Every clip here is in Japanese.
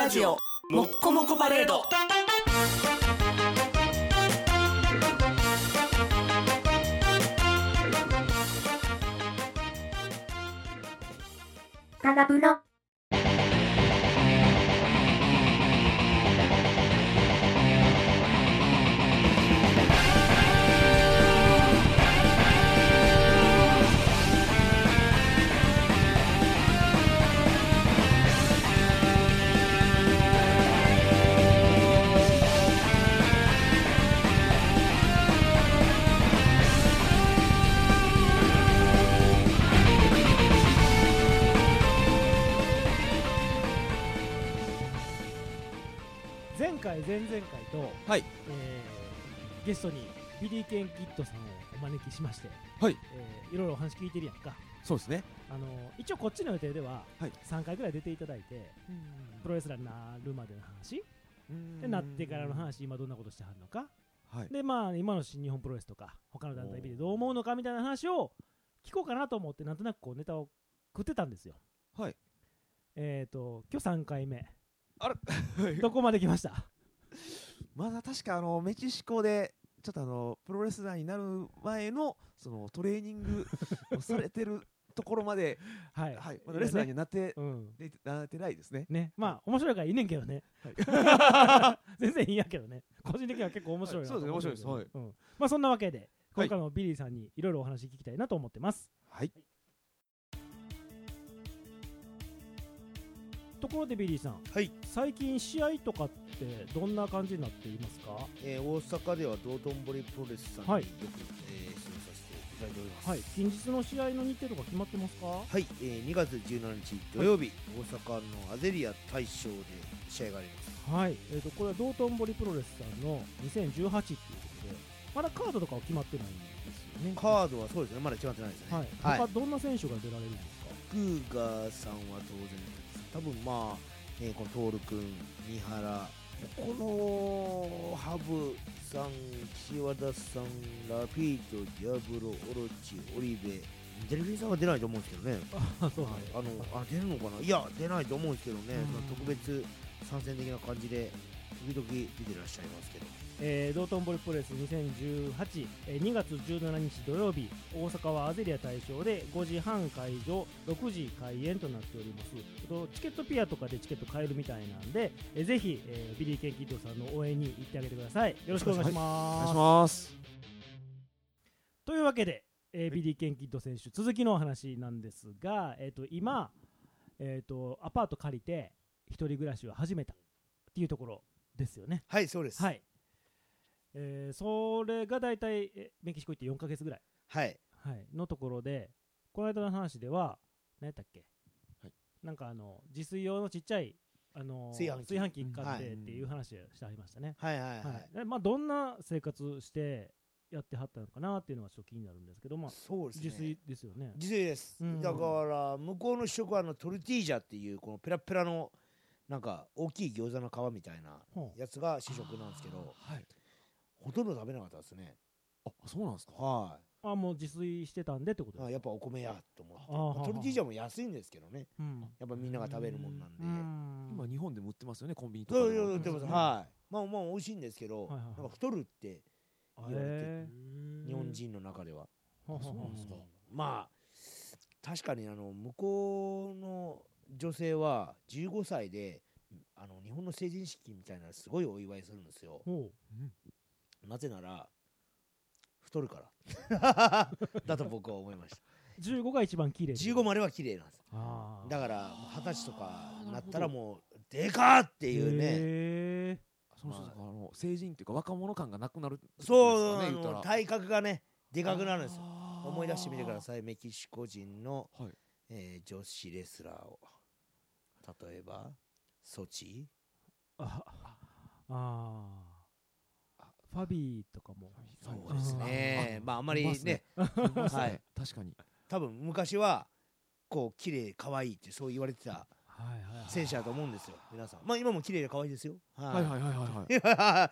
ラジオもっこもこパレード。 タラブロ前々回と、 はいゲストにビリー・ケン・キッドさんをお招きしまして、 はいいろいろお話聞いてるやんか。 そうですね。 一応こっちの予定では、 はい 3回ぐらい出ていただいて、プロレスラーになるまでの話で、なってからの話、今どんなことしてはるのか、 はいでまあ今の新日本プロレスとか他の団体見てどう思うのかみたいな話を聞こうかなと思って、なんとなくこうネタを食ってたんですよ。 はい。 今日3回目あらどこまで来ました？ まだ確かメキシコでちょっとプロレスラーになる前のそのトレーニングをされてるところまではいはい、まだレスラーになってなってないですね。 ね、まあ面白いからいいねんけどね、全然いいんやけどね、個人的には結構面白いなと思ってるけど、 そうですね、面白いです。はい。 まあそんなわけで今回もビリーさんにいろいろお話聞きたいなと思ってます。 はい。 ところでビリーさん、 はい、 最近試合とかってどんな感じになっていますか？ 大阪では道頓堀プロレスさんによく、 はい出演させていただいております。 はい、近日の試合の日程とか決まってますか？ はい、2月17日土曜日、大阪のアゼリア大賞で試合があります。 はい、これは道頓堀プロレスさんの2018っていうことで、まだカードとかは決まってないんですよね。 カードはそうですね、まだ決まってないですね。 はい、他どんな選手が出られるんですか？ クーガーさんは当然です。多分まあ、このトール君、三原、このハブさん、岸和田さん、ラフィート、ディアブロ、オロチ、オリベ、デルフィンさんは出ないと思うんですけどね。 あ、そうなんです。 出るのかな、いや、出ないと思うんですけどね、特別参戦的な感じで、時々出てらっしゃいますけど。 道頓堀プロレス2018、2月17日土曜日、大阪はアゼリア大賞で5時半会場、6時開演となっております。チケットピアとかでチケット買えるみたいなんで、ぜひ、ビリー・ケン・キッドさんの応援に行ってあげてください。よろしくお願いします。 お願いします。 というわけで、ビリー・ケン・キッド選手、続きのお話なんですが、今、アパート借りて一人暮らしを始めたっていうところですよね。 はい、そうです。 はい。それが大体メキシコ行って4ヶ月ぐらい、 はいはい、のところで、この間の話では何やったっけ、 はい、 なんか自炊用のちっちゃい炊飯器買ってっていう話をしてありましたね。 はいはいはい、 はい、まあ、どんな生活してやってはったのかなっていうのがちょっと気になるんですけど、まあ、 そうですね、 自炊ですよね。 自炊です、だから向こうの主食はトルティージャっていうこのペラペラのなんか大きい餃子の皮みたいなやつが主食なんですけど、 はい、 ほとんど食べなかったですね。 あ、そうなんですか。 はい。 もう自炊してたんでってことですか。 やっぱお米やと思って、トルティージャも安いんですけどね、やっぱみんなが食べるもんなんで。 今日本でも売ってますよね、コンビニとかで。 そう売ってます。はい。まあ美味しいんですけど、なんか太るって言われて、日本人の中では。 そうなんですか。 まあ確かに向こうの女性は15歳で日本の成人式みたいなすごいお祝いするんですよ。なぜなら太るからだと僕は思いました。 15が一番綺麗。 15までは綺麗なんです。だから20歳とかなったらもうでかっていうね。 成人っていうか若者感がなくなる。 そう、体格がねでかくなるんですよ。思い出してみてください。メキシコ人の、女子レスラーを、例えばソチ、 ファビーとかも。 そうですね。まああんまりね、 はい、確かに。 多分昔はこう綺麗可愛いってそう言われてた選手だと思うんですよ、皆さん。まあ今も綺麗で可愛いですよ。 はいはいはいはい。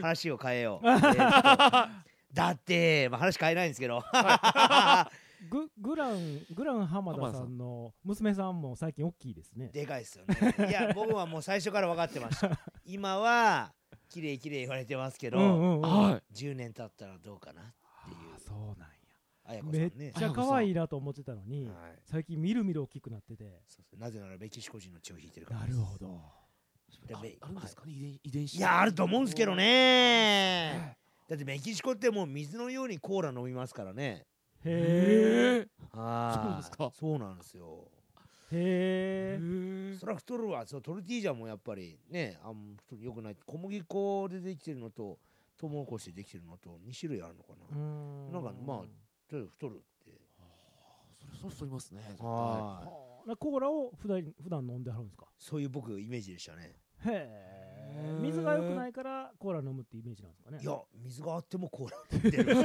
話を変えよう。だってまあ話変えないんですけど、 グラン浜田さんの娘さんも最近大きいですね。 でかいですよね。いや僕はもう最初から分かってました。今は綺麗綺麗言われてますけど、 はい。 10年経ったらどうかなっていう。 そうなんや。 あやこさんめっね。 ちゃ可愛いなと思ってたのに、 はい最近みるみる大きくなってて。 そうそう、なぜならメキシコ人の血を引いてるからなです。 るほど。 であるんですかね、遺伝子。 いやあると思うんですけどね。だってメキシコってもう水のようにコーラ飲みますからね。 へえ。 はい。 そうですか。 そうなんですよ。 へえ。 そりゃ太るわ。そうトルティージャもやっぱりね、よくない。小麦粉でできてるのとトウモロコシでできてるのと2種類あるのかな。なんかまあちょっと太るって。 それ太りますね。 はい。 コーラを普段飲んではるんですか。 そういう僕イメージでしたね。 へえ。水が良くないからコーラ飲むってイメージなんですかね。 いや水があってもコーラ飲んでる。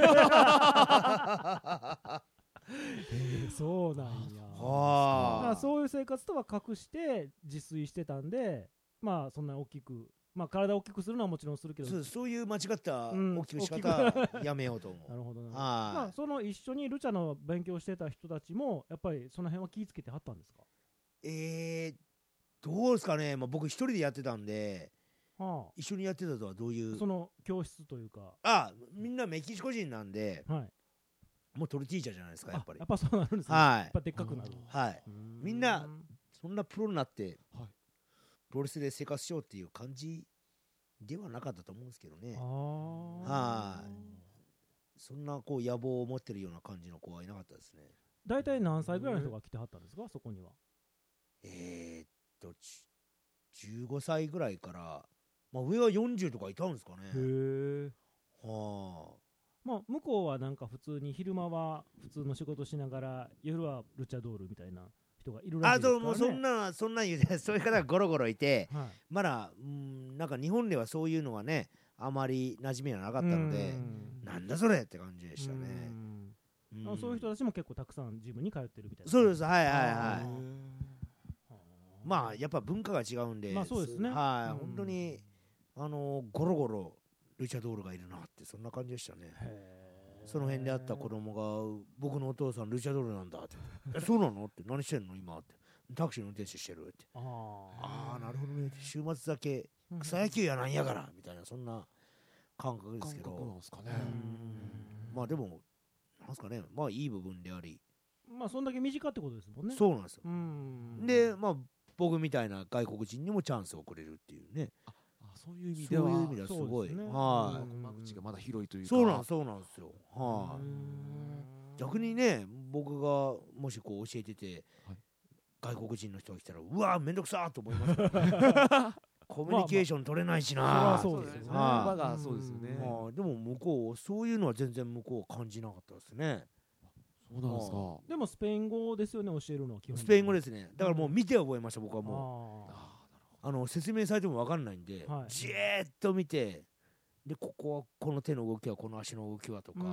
そうなんや。 はあ。 そういう生活とは隠して自炊してたんで、まあそんな大きく、まあ体を大きくするのはもちろんするけど、 そういう間違ったうん大きくし方やめようと思う。 なるほどな。まはあその一緒にルチャの勉強してた人たちもやっぱりその辺は気ぃつけてはったんですか。 い。どうですかね。まあ僕一人でやってたんで、 は一緒にやってたとはどういあ、 う。 その教室というか、 みんなメキシコ人なんで、 はい。 もうトルティージャじゃないですかやっぱりやっ。ぱそうなるんですね。 はいやっぱでっかくなる。 はい。みんなそんなプロになってはい。 プロレスで生活しようっていう感じではなかったと思うんですけどね。 ああ。 そんなこう野望を持ってるような感じの子はいなかったですね。 大体何歳ぐらいの人が来てはったんですか、そこには。 15歳ぐらいから、まあ上は40とかいたんですかね。 へえ。 はまあ向こうはなんか普通に昼間は普通の仕事しながら夜はルチャドールみたいな人がいるらしいですからね。 もうそんな言うてそういう方がゴロゴロいて、 はい、 まだなんか日本ではそういうのはねあまり馴染みはなかったので、なんだそれって感じでしたね。 そういう人たちも結構たくさんジムに通ってるみたいな。 そうです。はいはいはい。まあやっぱ文化が違うんで、 まあそうですね。 はい、本当にゴロゴロルチャドールがいるなってそんな感じでしたね。その辺で会った子供が僕のお父さんルチャドールなんだってえそうなのって何してんの今ってタクシーの運転手してるってああなるほどね週末だけ草野球やなんやからみたいなそんな感覚ですけどなんですかね。 まあでもなんですかねまあいい部分でありまあそんだけ短ってことですもんね。 そうなんですよ。でまあ僕みたいな外国人にもチャンスをくれるっていうね。 そういう意味ではすごい、 間口がまだ広いというか。 そうなんですよ。はい。逆にね僕がもしこう教えてて、外国人の人が来たらうわめんどくさーと思いますからコミュニケーション取れないしな。 そうですよね。 場がそうですよね。 でも向こうそういうのは全然向こう感じなかったですね。 そうなんですか。 でもスペイン語ですよね教えるのは基本。 スペイン語ですね。だからもう見て覚えました僕はもう。説明されても分かんないんで、じーっと見てでここはこの手の動きはこの足の動きはとか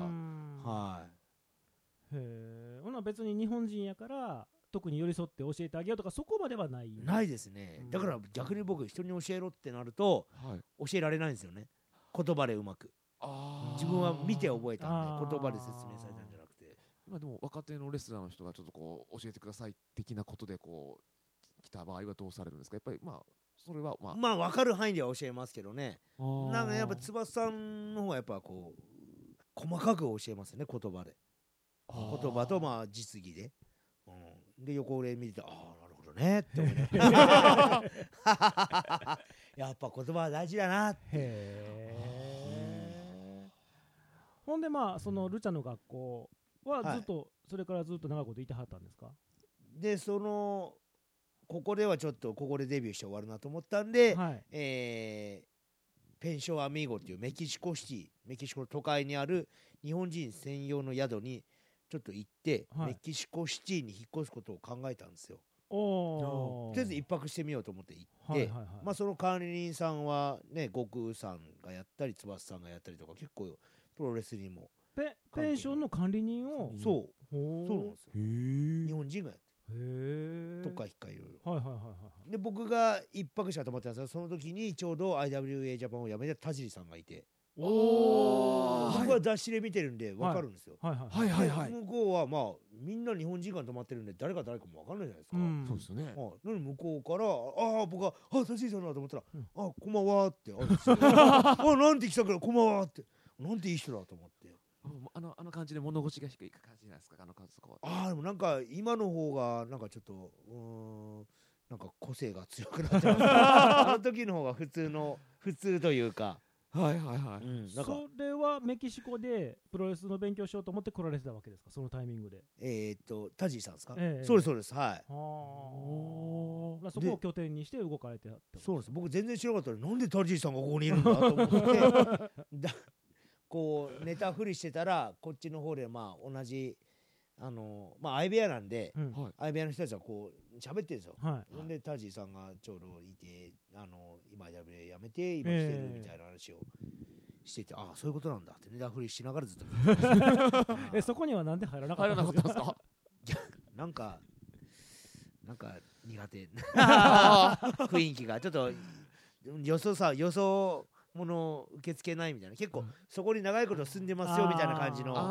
へえ。ほな別に日本人やから特に寄り添って教えてあげようとかそこまではないですね。だから逆に僕人に教えろってなると、教えられないんですよね言葉でうまく。自分は見て覚えたんで言葉で説明されたんじゃなくて。 今でも若手のレスラーの人がちょっとこう教えてください的なことでこう来た場合はどうされるんですか。やっぱりまあそれはまあ分かる範囲では教えますけどね。なんかやっぱ翼さんの方がやっぱこう細かく教えますね言葉で。言葉とまあ実技で、で横で見ててああなるほどねって思いながらやっぱ言葉は大事だなって。 ほんでまあそのルチャの学校はずっと、それからずっと長いこといてはったんですか。でここではちょっとここでデビューして終わるなと思ったんで、ペンションアミーゴっていうメキシコの都会にある日本人専用の宿にちょっと行って、メキシコシティに引っ越すことを考えたんですよ。とりあえず一泊してみようと思って行って、その管理人さんはね悟空さんがやったり翼さんがやったりとか結構プロレスにもペンションの管理人をそうなんですよ。日本人がやってとか引っかいろいろ。で僕が一泊したと思ってたんですがその時にちょうど IWA ジャパンを辞めて田尻さんがいておー、 僕は雑誌で見てるんで分かるんですよ。 はいはいはいはい。 向こうはまあみんな日本人が泊まってるんで誰が誰かも分かんないじゃないですか。 うんそうですよね。 なのに向こうから僕が立石さんだと思ったらうんこんばんはってなんて来たからこんばんはってなんていい人だと思って。 あの感じで物腰が低い感じなんですか、あの感じ。そこはでもなんか今の方がなんかちょっとなんか個性が強くなってますあの時の方が普通というか、 はいはいはい。 なんかそれはメキシコでプロレスの勉強しようと思って来られてたわけですか、そのタイミングで。 タジーさんですか、 ええそうですそうです、はい。 おー、 そこを拠点にして動かれてたってことそうです、僕全然知らなかったのになんでタジーさんがここにいるんだと思ってこうネタふりしてたらこっちの方でまあ同じ相部屋なんで、 うんはい。 相部屋の人たちはこう喋ってるんですよ。 はいほんでタジーさんがちょうどいて今やめて今来てるみたいな話をしてて、そういうことなんだってネタふりしながらずっと見てましたそこにはなんで入らなか入らったんですか。 なかったんですか。 なんか苦手雰囲気がちょっとよそ者受け付けないみたいな、結構そこに長いこと住んでますよみたいな感じの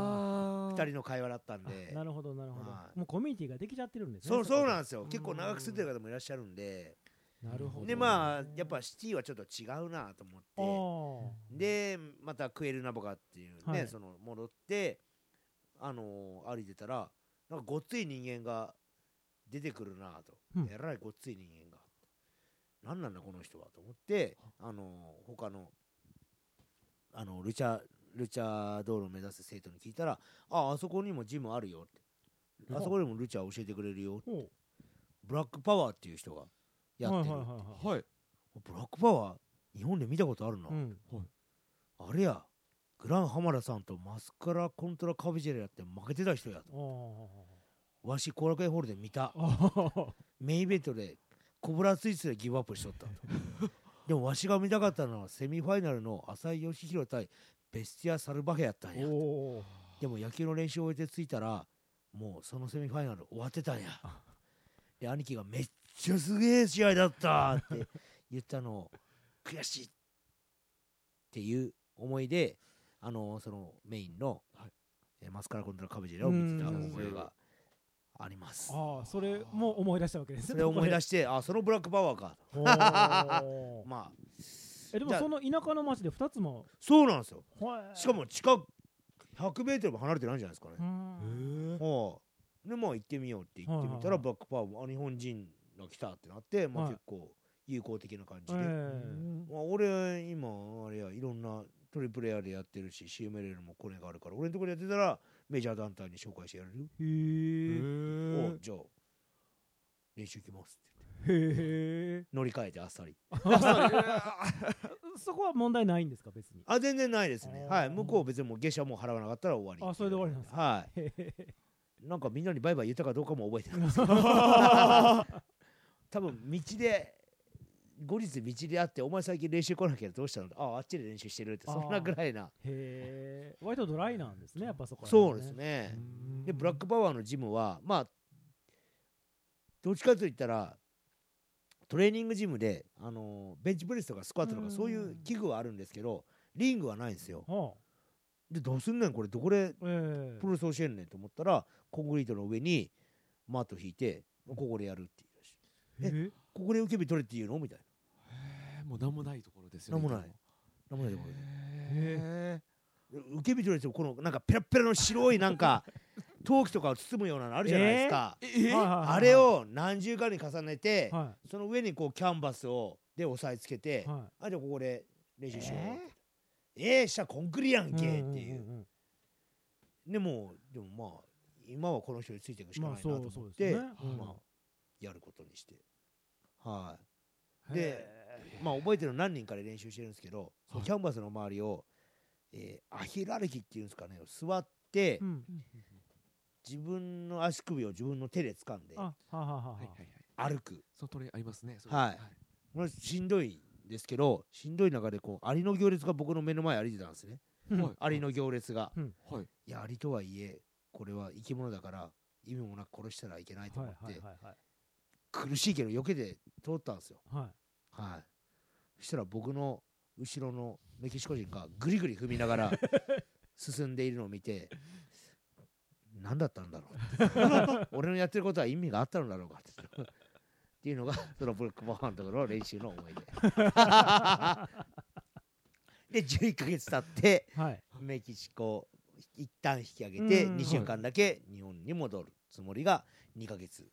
2人の会話だったんで。 なるほどなるほど、 はいもうコミュニティができちゃってるんですね。 そうなんですよ。 うん結構長く住んでる方もいらっしゃるんで、 なるほど。 でやっぱシティはちょっと違うなと思って、でまたクエルナボカっていうね、 はい戻って歩いてたらなんかごっつい人間が出てくるなと、えらいごっつい人間が何なんだこの人はと思って、他のルチャ道路を目指す生徒に聞いたら、あそこにもジムあるよって、あそこにもルチャ教えてくれるよって、ブラックパワーっていう人がやってる、 はい。 ブラックパワー日本で見たことあるな、あれやグラン浜田さんとマスカラコントラカビジェラやって負けてた人やと、わし後楽園ホールで見た、メインイベントでコブラツイストでギブアップしとったとでもわしが見たかったのはセミファイナルの浅井義弘対ベスティア・サルバヘやったんや。でも野球の練習を終えて着いたらもうそのセミファイナル終わってたんや。で兄貴がめっちゃすげえ試合だったって言ったのを悔しいっていう思いでそのメインの、マスカラコントラカブジェラを見てた思いがあります。 それも思い出したわけですね。 それを思い出してそのブラックパワーかまあでもその田舎の町で2つもそうなんですよ。しかも近く100メートルも離れてないんじゃないですかね。で行ってみようって言ってみたらブラックパワー日本人が来たってなって、結構友好的な感じで、俺今あれやいろんなトリプル A でやってるし CMLL もコネがあるから俺のところでやってたらメジャー団体に紹介してやれる。じゃあ練習行きますって乗り換えてあっさりそこは問題ないんですか別に。 全然ないですね。向こう別にもう下車も払わなかったら終わり。 それで終わりなんですか。 なんかみんなにバイバイ言ったかどうかも覚えてないんですけど多分後日道で会ってお前最近練習来なきゃどうしたの、あっちで練習してるってそんなぐらいな。 割とドライなんですねやっぱそこは。 そうですね。でブラックパワーのジムはどっちかといったらトレーニングジムでベンチプレスとかスクワットとかそういう器具はあるんですけどリングはないんですよ。でどうすんねんこれどこでプロレス教えんねんと思ったらコンクリートの上にマット引いてここでやるっていうらしい。ここで受け身取れって言うのみたいな。 もう何もないところですよね。 何もないところで受け身取れってこのなんかペラペラの白いなんか陶器とかを包むようなのあるじゃないですか。あれを何重かに重ねてその上にこうキャンバスで押さえつけて、じゃあここで練習しようしたらコンクリやんけっていう。でも今はこの人についていくしかないなと思ってやることにして、で覚えてるの何人かで練習してるんですけど、そのキャンバスの周りをアヒル歩きっていうんですかね、座って自分の足首を自分の手で掴んで歩く。 そのトレありますね。 これしんどいですけど、しんどい中でアリの行列が僕の目の前歩いてたんですね。アリの行列が、いやアリとはいえこれは生き物だから意味もなく殺したらいけないと思って苦しいけど避けて通ったんですよ。そしたら僕の後ろのメキシコ人がぐりぐり踏みながら進んでいるのを見て何だったんだろう俺のやってることは意味があったのだろうかっていうのがそのブロックパワーのところの練習の思い出で11ヶ月経って、 はい、 メキシコ一旦引き上げてうん 2週間だけ日本に戻るつもりが2ヶ月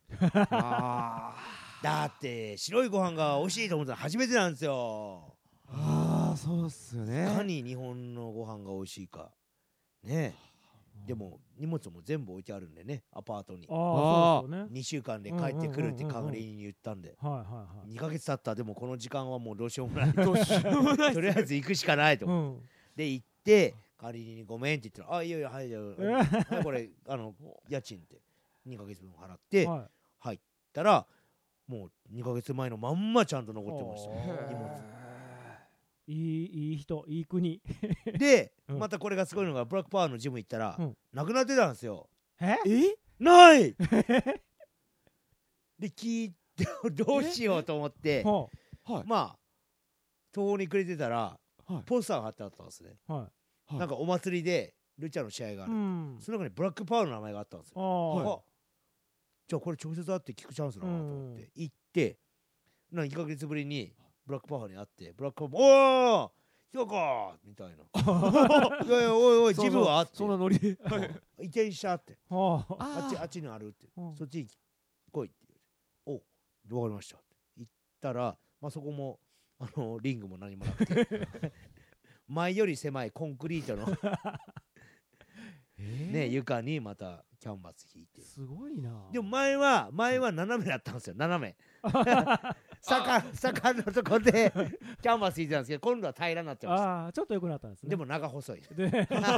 だって白いご飯が美味しいと思ったの初めてなんですよ。 ああそうっすよね。 いかに日本のご飯が美味しいかね。でも荷物も全部置いてあるんでね、アパートに。 ああそうですよね。 2週間で帰ってくるって代わりに言ったんで、 はいはいはい 2ヶ月経った。でもこの時間はもうどうしようもないどうしようもないとりあえず行くしかないと思ってうんで行って仮にごめんって言ったら、あいやいやはいじゃあはいこれ家賃って2ヶ月分払ってはい入ったらもう2ヶ月前のまんまちゃんと残ってましたへー荷物いい人いい国で、 うんまたこれがすごいのがブラックパワーのジム行ったら、 うんなくなってたんですよ。 えないで聞いてどうしようと思ってははいまあ途方に暮れてたらはいポスターが貼ってあったんですね、 ははいなんかお祭りでルチャの試合があい、 る、 うん、 その中にブラックパワーの名前があったんですよ。 ああ、 はいあじゃあこれ直接会って聞くチャンスだなと思って行って2ヶ月ぶりにブラックパワーに会ってブラックパワーおおそうかみたいないやいやおいおいジムはあってそんなノリ移転したってはああっちにあるってうんそっち来いって言うおわかりましたって言ったら、まあ、そこもリングも何もなくて前より狭いコンクリートのね床にまたキャンバス引いてすごいな。 でも前は斜めだったんですよ斜め坂のとこでキャンバス引いてたんですけど今度は平らになってましたああちょっと良くなったんですね。 でも長細いで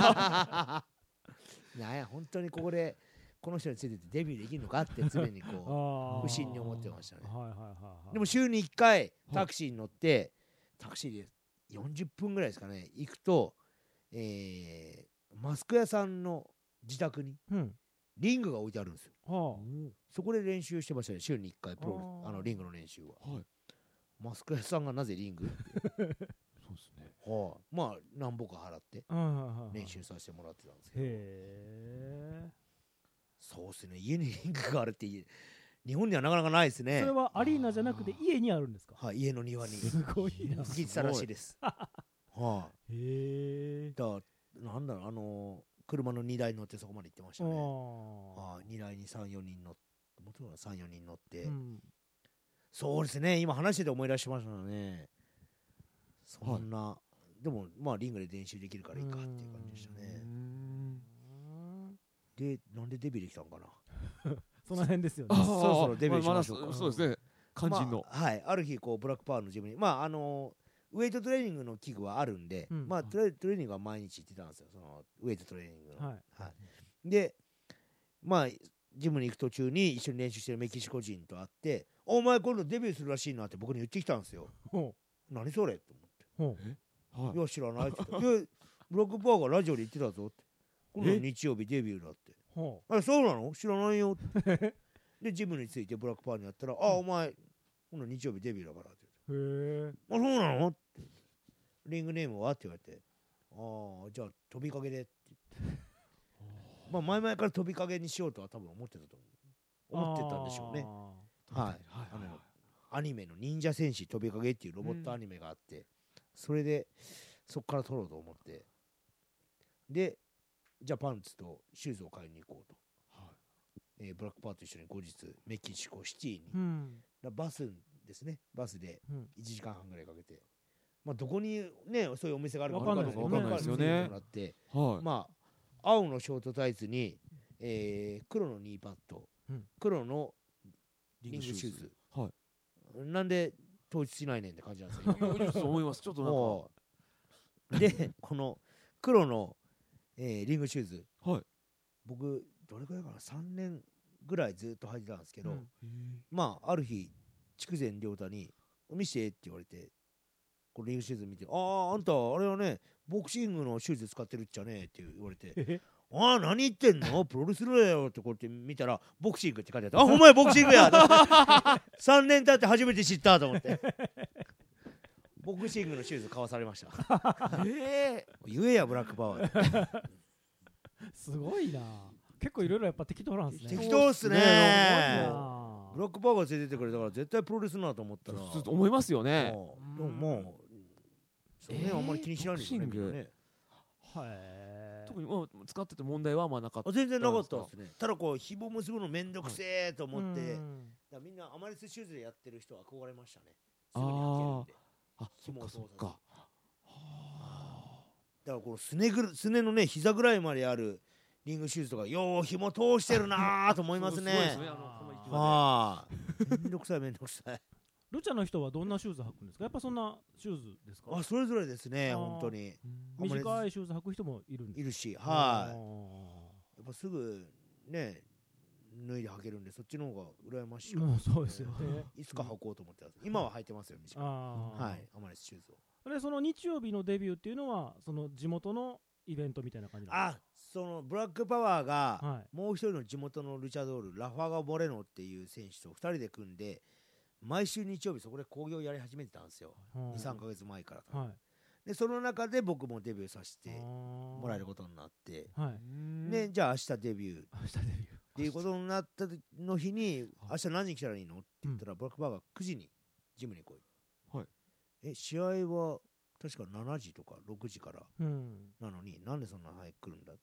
なんや本当にここでこの人についててデビューできるのかって常にこう不審に思ってましたね。 はいはいはいはい。 でも週に1回タクシーに乗ってタクシーで40分ぐらいですかね行くと、マスク屋さんの自宅にうんリングが置いてあるんですよ。 はそこで練習してましたね週に1回あーリングの練習は。 はいマスク屋さんがなぜリングそうですねはあ、まあ何ぼか払ってあ、はいはいはいはい練習させてもらってたんですけど、 へえ。 そうですね家にリングがあるって日本にはなかなかないですね。 それはアリーナじゃなくて家にあるんですか。 はい、家の庭にすごいな。 聞いてたらしいです。はい、 へえ。 だからなんだろう車の2台乗ってそこまで行ってましたね。 あ 2台に3、4人乗ってもともと3、4人乗って、 うんそうですね今話してて思い出しましたね。そんな、でもまあリングで練習できるからいいかっていう感じでしたね。でなんでデビューできたのかな。 その辺ですよね。 そろそろデビューしましょうかまだそうですね肝心のまあはい、ある日こうブラックパワーのジムにウエイトトレーニングの器具はあるんで、 うんまあトレーニングは毎日行ってたんですよそのウエイトトレーニングの、 はいでまあジムに行く途中に一緒に練習してるメキシコ人と会って「お前今度デビューするらしいな」って僕に言ってきたんですよ。 ほ何それってうほ思って「 はいいや知らない」って言って「いやブラックパワーがラジオで言ってたぞ」って「今度日曜日デビューだ」ってうほ 「あれそうなの知らないよ」ってでジムに着いてブラックパワーにやったら「あお前今度日曜日デビューだから」ってう。へえ。 あ、そうなのってリングネームはって言われて、ああ、じゃあ飛びかけでって言って。まあ前々から飛びかけにしようとは多分思ってたと思ってたんでしょうね。はい。アニメの忍者戦士飛びかけっていうロボットアニメがあって、それでそこから撮ろうと思って。で、じゃあパンツとシューズを買いに行こうと。ブラックパーと一緒に後日メキシコシティに、 うんバスですね、バスでうん 1時間半ぐらいかけて、まあ、どこにねそういうお店があるかわかんないわかんないですよね見せてもらって、 はいまあ青のショートタイツに、黒のニーパッド、 うん黒のリングシューズはいなんで統一しないねんって感じなんですよそう思いますちょっとなんかもうでこの黒の、リングシューズはい僕どれくらいかな3年ぐらいずっと履いてたんですけど、 うんまあある日筑前亮太に「見せて」って言われてこのリングシューズ見て「あああんたあれはねボクシングのシューズ使ってるっちゃね」って言われて「ああ何言ってんのプロレスだよ」ってこうやって見たらボクシングって書いてあって「あほんまやボクシングや」3年経って初めて知ったと思ってボクシングのシューズ買わされました言えやブラックパワーすごいな。結構いろいろやっぱ適当なんですね。 適当っすねすごいな。 ブラックパワーが連れてってくれたから絶対プロレスなと思ったらちょっと思いますよね。 でももうその辺あんまり気にしないんですよね、 ボクシングみんなね特にもう使ってて問題はあんまなかった。 全然なかったですね。ただこう紐結ぶのめんどくせえと思って、だからみんなアマレスシューズでやってる人は憧れましたね。すぐに履けるんであ、そっかそっか。 だからこのすねのね膝ぐらいまであるリングシューズとかよう紐通してるなーと思いますね。 そうですね。この勢いでああめんどくさいめんどくさいルチャの人はどんなシューズ履くんですか？やっぱそんなシューズですか？ あそれぞれですねあー本当に短いシューズ履く人もいるんですか？ いるしはいやっぱすぐね脱いで履けるんでそっちの方が羨ましいかなそうですよね。 いつか履こうと思ってます。今は履いてますよ短いはいアマレスシューズをでその日曜日のデビューっていうのはその地元のイベントみたいな感じなんですか？ そのブラックパワーが、 はいもう一人の地元のルチャドールラファガ・モレノっていう選手と2人で組んで毎週日曜日そこで興行やり始めてたんですよ、2、3ヶ月前から、 はいでその中で僕もデビューさせてももらえることになってはいでじゃあ明日デビューっ明日デビューていうことになったの日に明日何時来たらいいのって言ったら、ブラックパワーが9時にジムに来い、 はい、 試合は確か7時とか6時からなのに、なんでそんな早く来るんだ、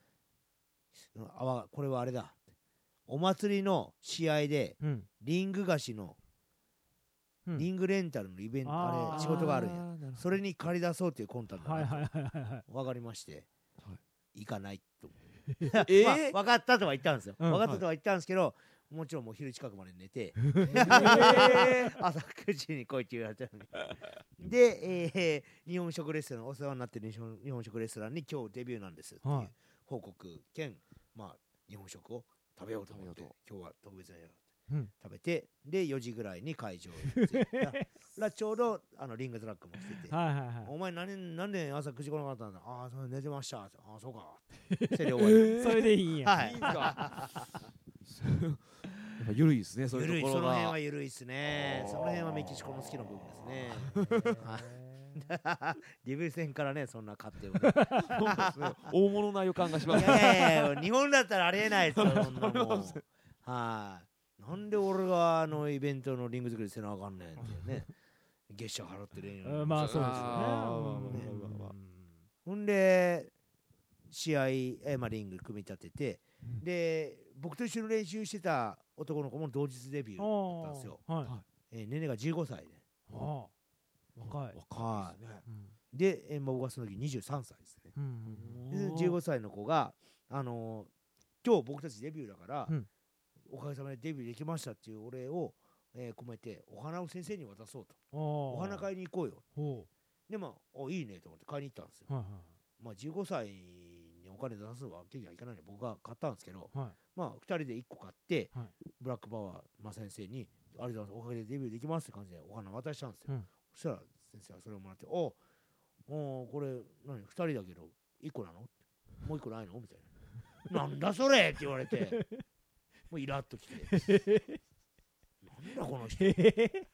これはあれだ、お祭りの試合で、リング貸しの、リングレンタルのイベント、あれ仕事があるんや、それに借り出そうっていう魂胆だなと分かりまして、行かないと思うまあ、分かったとは言ったんですよ、分かったとは言ったんですけど、もちろんもう昼近くまで寝て朝9時に来いって言われたのにで、日本食レストランお世話になってる日本食レストランに今日デビューなんですっていう報告兼、まあ、日本食を食べようと思って今日は特別なや食べてで4時ぐらいに会場に着いたらちょうどリングトラックも来ててお前なんで朝9時来なかったんだ、ああ寝てました、ああそうかそれで終わりそれでいいんや、 はいいいんすかやっぱ緩いですね、そういうところが。 その辺は緩いですね。その辺はメキシコの好きな部分ですね。デビュー戦からね、そんな勝手をね。 大物な予感がします。 いやいや日本だったらありえないですよ、そんなもん。はい。なんで俺がイベントのリング作りせなあかんねんっていうね。月謝払ってるんまあそうですよね。 ほんで、試合、リング組み立てて、で、僕と一緒に練習してた男の子も同日デビューだったんですよ。年齢が15歳で。 若い。 若いですね。で、僕はその時23歳ですね。15歳の子が、今日僕たちデビューだから、おかげさまでデビューできましたっていうお礼を込めて、お花を先生に渡そうと。お花買いに行こうよ。で、まあ、いいねと思って買いに行ったんですよ。まあ、15歳にお金出すわけにはいかないので僕が買ったんですけど、まあ2人で1個買って、ブラックパワー先生にありがとうございますおかげでデビューできますって感じでお花渡したんですよ、そしたら先生はそれをもらってこれ何2人だけど1個なのもう1個ないのみたいななんだそれって言われてもうイラッときてなんだこの人で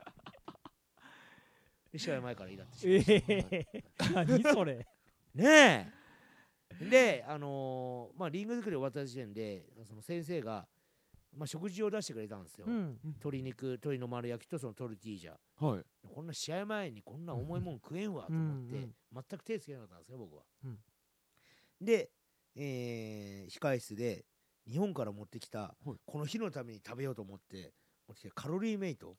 試合前からイラッとして何それねえで、まあ、リング作り終わった時点でその先生が、まあ、食事を出してくれたんですよ、鶏の丸焼きとそのトルティージャ、こんな試合前にこんな重いもん食えんわと思って、全く手つけなかったんですよ僕は、で、控室で日本から持ってきた、この日のために食べようと思って持ってきたカロリーメイト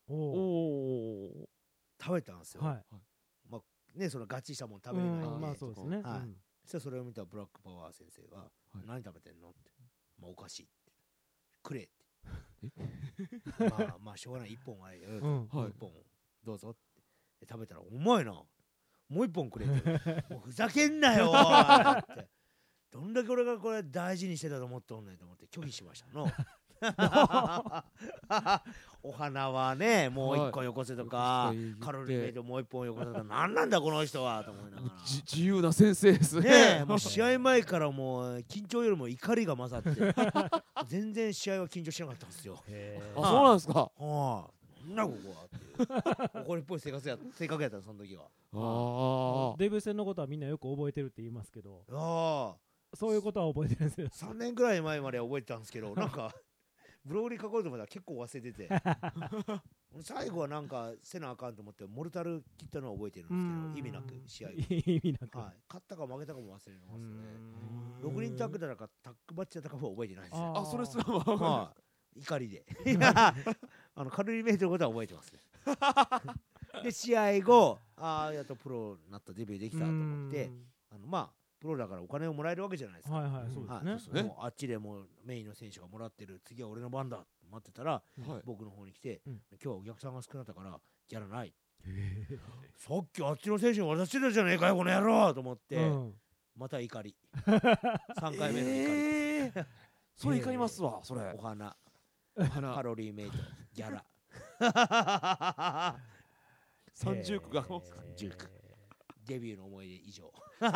食べたんですよ、まあね、そのガチしたもん食べれないんで、 まあそうですね、 それを見たブラックパワー先生が、何食べてんのって、まあおかしいってくれってまあしょうがない1本は1本どうぞって食べたらうまいなもう1本くれってもうふざけんなよってどんだけ俺がこれ大事にしてたと思っておんねんと思って拒否しましたのお花はねもう1個よこせとか、カロリーメイトもう1本よこせとか何なんだこの人はと思いながら自由な先生ですねもう試合前からもう緊張よりも怒りが勝って全然試合は緊張しなかったんですよそうなんですか。 なんなここはっていう怒りっぽい性格やったその時は。 デビュー戦のことはみんなよく覚えてるって言いますけど、 ああそういうことは覚えてるんですよ。 3年ぐらい前までは覚えてたんですけどなんかブログに書こうと思ったら結構忘れてて最後はなんかせなあかんと思ってモルタル切ったのは覚えてるんですけど意味なく試合意味なく、 はい、勝ったか負けたかも忘れてますね。6人タッグだったかタッグマッチだったかも覚えてないですね。 あ、それすらもまあ怒りでカロリーメイトのことは覚えてますねで試合後やっとプロになったデビューできたと思ってまあプロだからお金をもらえるわけじゃないですか。 はいはい、そうですね。 もうあっちでもうメインの選手がもらってる、次は俺の番だって待ってたら、僕の方に来て、今日はお客さんが少なかったからギャラない、さっきあっちの選手に渡してたじゃねえかよこの野郎と思って、また怒り3回目の怒り、 それ怒りますわ。それお花カロリーメイトギャラ 30区が 30区デビューの思い出以上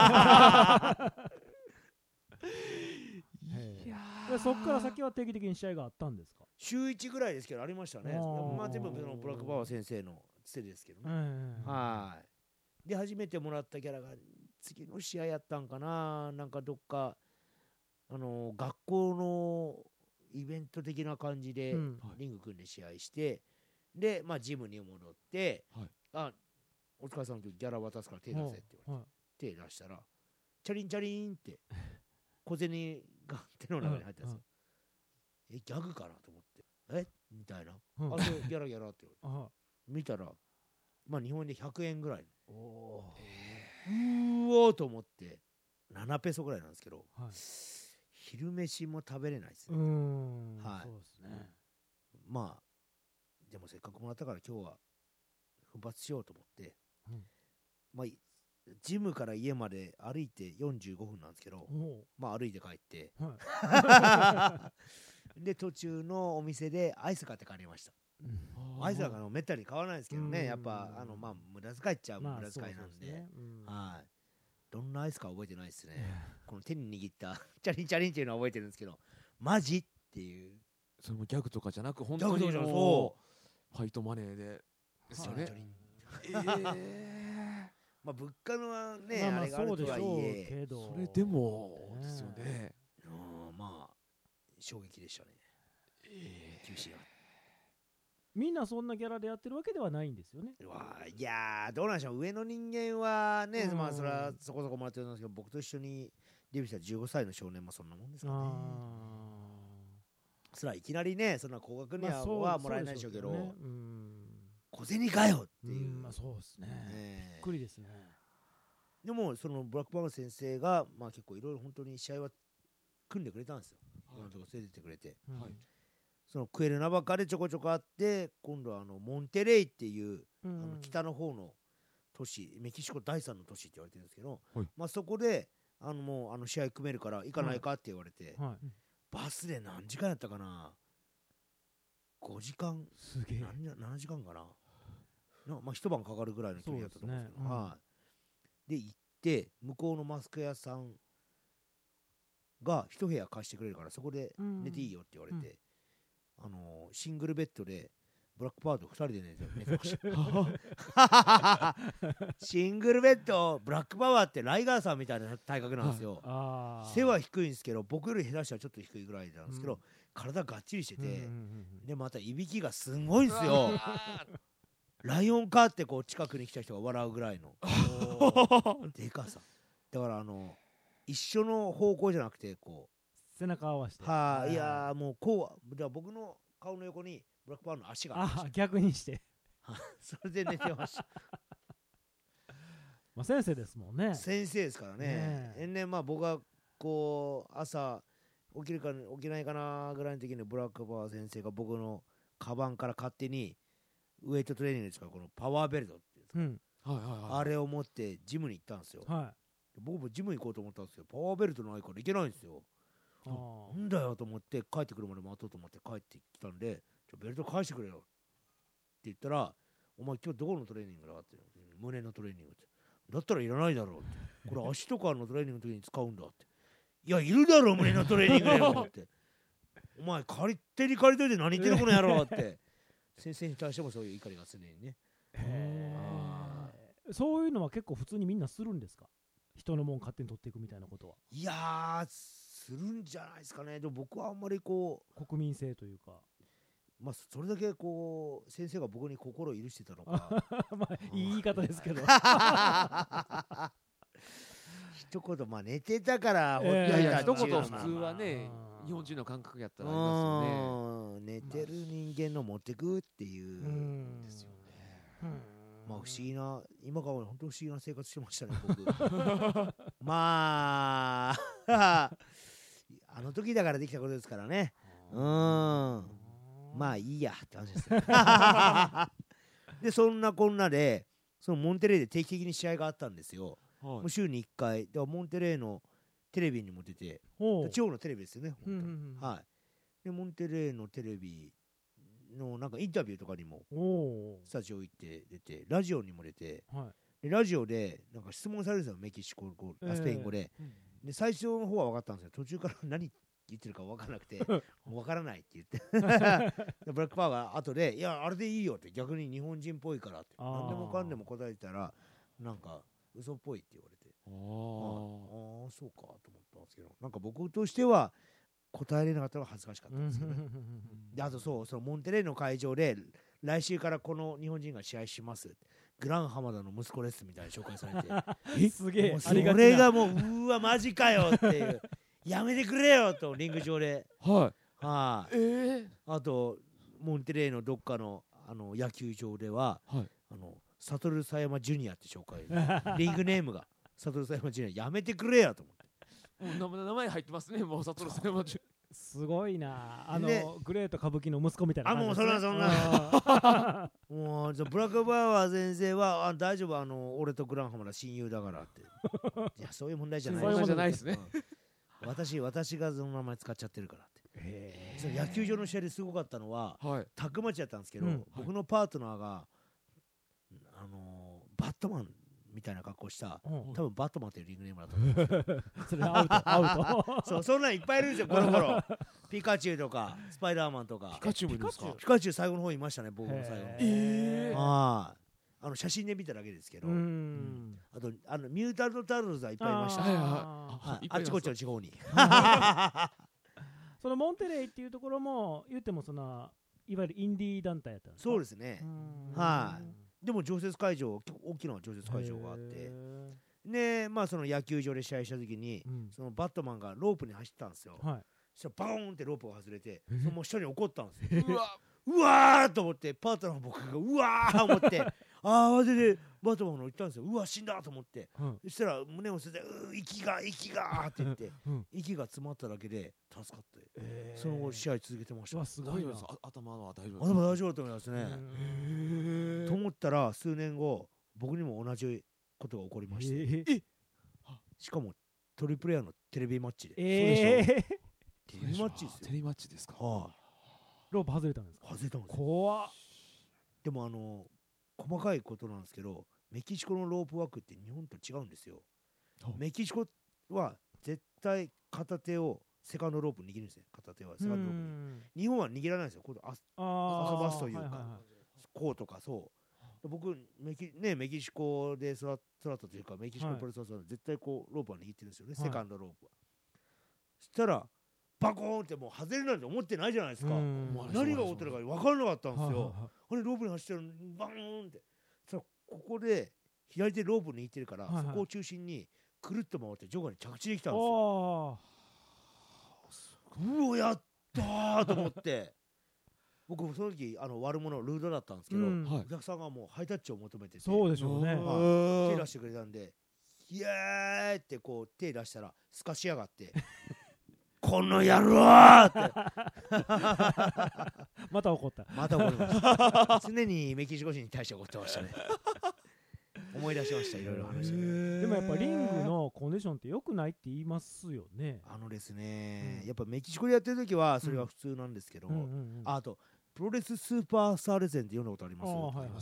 そっから先は定期的に試合があったんですか？ 週1ぐらいですけどありましたね。まあ全部そのブラックパワー先生のつてですけどね。はいで初めてもらったギャラが次の試合やったんかな、なんかどっか学校のイベント的な感じでリング組んで試合して、でまあジムに戻って、お疲れさんの時ギャラ渡すから手出せって言われて、手出したらチャリンチャリンって小銭が手の中に入ったんですよ。ギャグかなと思ってみたいな、あとギャラギャラって言われて見たらまあ日本円で100円ぐらい、うおーと思って7ペソぐらいなんですけど、昼飯も食べれないですね。はい、そうですね。まあでもせっかくもらったから今日は奮発しようと思って、まあジムから家まで歩いて45分なんですけど、まあ歩いて帰って、で途中のお店でアイス買って帰りました。アイスはめったに買わないですけどね、やっぱまあ無駄遣いっちゃ無駄遣いなんで、どんなアイスか覚えてないですね。この手に握ったチャリンチャリンっていうのは覚えてるんですけど、マジっていう、 それもギャグとかじゃなく本当にもうファイトマネーでですよね。 まあ物価のねあれがあるとはいえ、 それでもですよね。 まあ衝撃でしたね。厳しいな。 みんなそんなギャラでやってるわけではないんですよね。 いやどうなんでしょう。上の人間はね、まあそれはそこそこもらってるんですけど、僕と一緒にデビューした15歳の少年もそんなもんですかね。それはいきなりね、そんな高額にはもらえないでしょうけど、小銭かよっていう。 まあそうですね。びっくりですね。 でもそのブラックパワー先生がまあ結構いろいろ本当に試合は組んでくれたんですよ。いろんなとこ連れてってくれて。そのクエルナバカでちょこちょこあって、今度はモンテレイっていう北の方の都市、メキシコ第3の都市って言われてるんですけど、まあそこでもう試合組めるから行かないかって言われて、バスで何時間やったかな、5時間、 すげえ 7時間かな、まあ一晩かかるぐらいの距離だったと思うんですけど、で行って向こうのマスク屋さんが一部屋貸してくれるからそこで寝ていいよって言われて、シングルベッドでブラックパワーと2人で寝てましたシングルベッド、ブラックパワーってライガーさんみたいな体格なんですよ。背は低いんですけど、僕より下手したらちょっと低いぐらいなんですけど、体がっちりしてて、でまたいびきがすごいんですよライオンかってこう近くに来た人が笑うぐらいのでかさだから、一緒の方向じゃなくてこう背中合わせて、 いやもうこう、じゃあ僕の顔の横にブラックパワーの足がありました。 逆にしてそれで寝てましたまあ先生ですもんね。 先生ですからね。まあ僕はこう朝起きるか起きないかなぐらいの時にブラックパワー先生が僕のカバンから勝手にウェイトトレーニングで使うこのパワーベルトっていうんですか、あれを持ってジムに行ったんですよ。僕もジム行こうと思ったんですけど、パワーベルトないから行けないんですよ。なんだよと思って帰ってくるまで待とうと思って帰ってきたんで、ベルト返してくれよって言ったら、お前今日どこのトレーニングだって、胸のトレーニングって、だったらいらないだろうって、これ足とかのトレーニングの時に使うんだって、いやいるだろ胸のトレーニングでよってお前手に借りといて何言ってるこの野郎って先生に対してもそういう怒りが常にね。 そういうのは結構普通にみんなするんですか？人のもん勝手に取っていくみたいなことは。 いやー、するんじゃないですかね。でも僕はあんまりこう国民性というかまあそれだけこう先生が僕に心を許してたのかまあいい言い方ですけど一言まあ寝てたからいやいやほっといたっていうのも一言普通はね日本人の感覚やったらありますよね。寝てる人間の持ってくっていうですよね。まあ不思議な今から本当不思議な生活してましたね僕まああの時だからできたことですからね。まあいいやって話ですでそんなこんなでそのモンテレーで定期的に試合があったんですよ。もう週に1回ではモンテレーのテレビにも出て地方のテレビですよね本当に、はい、でモンテレーのテレビのなんかインタビューとかにもスタジオ行って出てラジオにも出て、でラジオでなんか質問されるんですよメキシコ語スペイン語で、で最初の方は分かったんですよ。途中から何言ってるか分からなくてもう分からないって言ってでブラックパワーが後でいやあれでいいよって逆に日本人っぽいからって何でもかんでも答えたらなんか嘘っぽいって言われてああそうかと思ったんですけどなんか僕としては答えれなかったのが恥ずかしかったんですよねであとそのモンテレーの会場で来週からこの日本人が試合しますグラン浜田の息子ですみたいな紹介されてすげえそれがもううわマジかよっていうやめてくれよとリング上であとモンテレーのどっかの野球場ではサトル佐山ジュニアって紹介リングネームがサトル佐山ジュニアやめてくれよと思って名前入ってますねもうサトル佐山ジュニアすごいなグレート歌舞伎の息子みたいな感じです、ね、もうそんなもうブラックバワー先生は大丈夫俺とグランハマラ親友だからっていやそういう問題じゃないそういう問題じゃないですね私がその名前使っちゃってるからってその野球場の試合ですごかったのは、タッグマッチだったんですけど、僕のパートナーがバットマンみたいな格好した多分バットマンっていうリングネームだったんですよそれアウトそうそんなんいっぱいいるんですよこの頃ピカチュウとかスパイダーマンとかピカチュウもいるんですか？ ピカチュウ最後の方いましたね僕の最後写真で見ただけですけどあとミュータントタルズはいっぱいいましたあっちこっちの地方にそのモンテレイっていうところも言ってもいわゆるインディー団体やったんですか？ そうですねでも常設会場大きな常設会場があってでまあその野球場で試合した時にそのバットマンがロープに走ったんですよそしたらバーンってロープが外れてもう下に怒ったんですようわーと思ってパートナーの僕がうわー思って慌ててバットマンの言ったんですようわ死んだと思ってそしたら胸を捨てて息がって言って息が詰まっただけで助かってその後試合続けてました。 すごいな頭は大丈夫頭大丈夫だと思いますねと思ったら数年後僕にも同じことが起こりましてしかもトリプル A のテレビマッチでテレビマッチですよ。 テレビマッチですか？ ロープ外れたんですか？ 外れたんです。 怖っ。 でも細かいことなんですけどメキシコのロープワークって日本と違うんですよ。メキシコは絶対片手をセカンドロープ握るんですね。片手はセカンドロープ日本は握らないんですよ。こう遊ばすというかこうとかそう僕メキシコで育ったというかメキシコプロレスは絶対こうロープは握ってるんですよね、セカンドロープは。そしたらバコーンってもう外れるなんて思ってないじゃないですか。何が起こってるか分からなかったんですよ。あれロープに走ってるのにバーンってさここで左手ロープ握ってるから、そこを中心にくるっと回ってジョガに着地できたんですよ。うおやったーと思って僕その時悪者ルードだったんですけど、お客さんがもうハイタッチを求めててそうでしょうね、 手出してくれたんでイエーイってこう手出したらすかしやがってこの野郎ってまた怒ったまりました常にメキシコ人に対して怒ってましたね思い出しましたいろいろ話して。 でもやっぱリングのコンディションって良くないって言いますよね。 ですね、やっぱメキシコでやってる時はそれが普通なんですけど、あとプロレススーパースターレゼンって読んだことあります？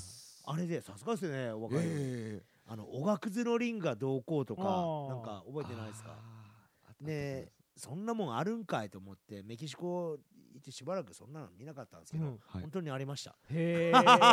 あれでさすがですよね、お若いおがくずのリングがどうこうとかなんか覚えてないですかね。そんなもんあるんかいと思ってメキシコってしばらくそんなの見なかったんですけど、 うんはい本当にありました。 へ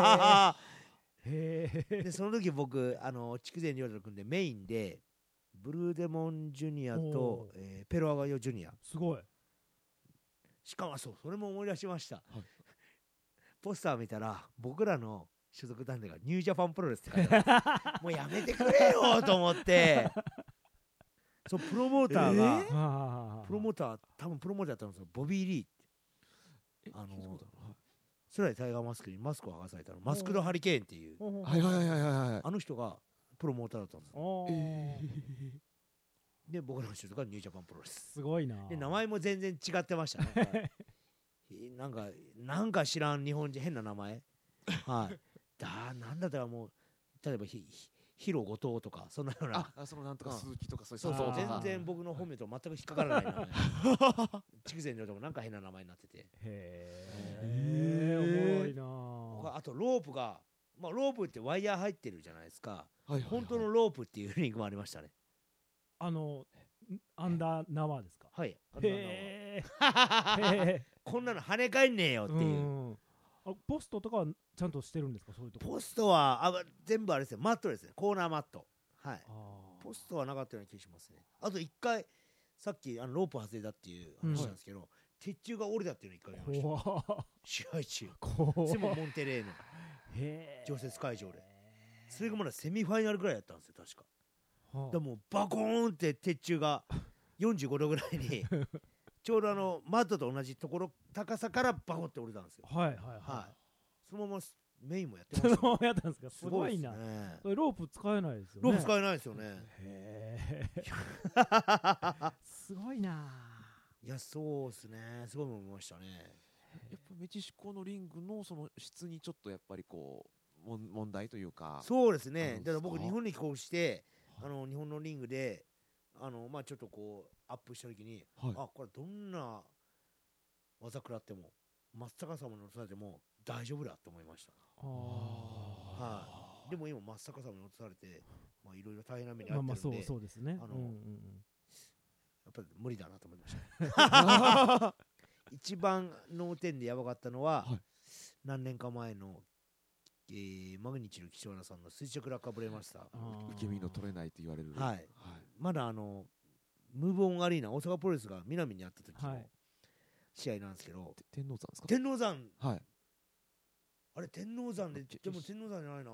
えでその時僕筑前亮太君でメインでブルーデモンジュニアとお、 ペロアガヨジュニア、 すごい。 しかもそれも思い出しました、 いポスター見たら僕らの所属団体がニュージャパンプロレスって書いてあるもうやめてくれよと思ってそうプロモーターが、プロモーター多分プロモーターだったんですよ、ボビー・リーって聞いたことある初代タイガーマスクにマスクを剥がされたのマスクドハリケーンっていうはいはいはいはいはいあの人がプロモーターだったんですよ。 おーで僕らの所属がニュージャパンプロレスすごいな。 で名前も全然違ってましたねなんか知らん日本人変な名前はいなんだったらもう例えばヒロ後藤とかそんなようなそのなんとか鈴木とかそういうそうそうあー全然僕の本名と全く引っかからない名前筑前亮太もなんか変な名前になってて、 へえ、おもろいな。 あとロープが、まあ、ロープってワイヤー入ってるじゃないですか、 はいはいはい本当のロープっていうリングもありましたね。 アンダー縄ですか。 はいへえ。 こんなの跳ね返んねえよっていう、 うんポストとかはちゃんとしてるんですか、そういうとこ。 ポストは全部あれですね、マットですね、コーナーマット、はいあーポストはなかったような気がしますね。あと1回さっきロープ外れたっていう話なんですけど、鉄柱が折れたっていうの1回見ました、 怖試合中怖それもモンテレーのへえ。 常設会場で、それがまだセミファイナルぐらいだったんですよ確か。 はあでもうバコーンって鉄柱が45度ぐらいにちょうどマットと同じところ高さからバコって折れたんですよ。 はいはいはいはそのままメインもやってい。 ました、 そのままやったんですか。すごいな。 すねそれロープ使えないですよね。 ロープ使えないですよね。 へえ。すごいな。 いやそうですね、すごい思いましたね。 やっぱメキシコのリングのその質にちょっとやっぱりこう問題というかそうですね、 あるんですかだから僕日本に帰国して日本のリングでまあちょっとこうアップした時に、 はいこれどんな技食らっても真っ逆さまに落とされても大丈夫だと思いました。 あはい、でも今真っ逆さまに落とされてまあいろいろ大変な目にーまあまあそう遭ってるんで、 そうですね。 あのうんうんやっぱり無理だなと思いました一番脳天でやばかったのは、 はい何年か前の、マグニチュード岸和田さんの垂直落下ブレマスター、 あー受け身の取れないと言われるはいまだムーブオンアリーナ大阪プロレスが南にあった時のはい試合なんですけど、 天王山ですか天王山はいあれ天王山でちでも天王山じゃないな、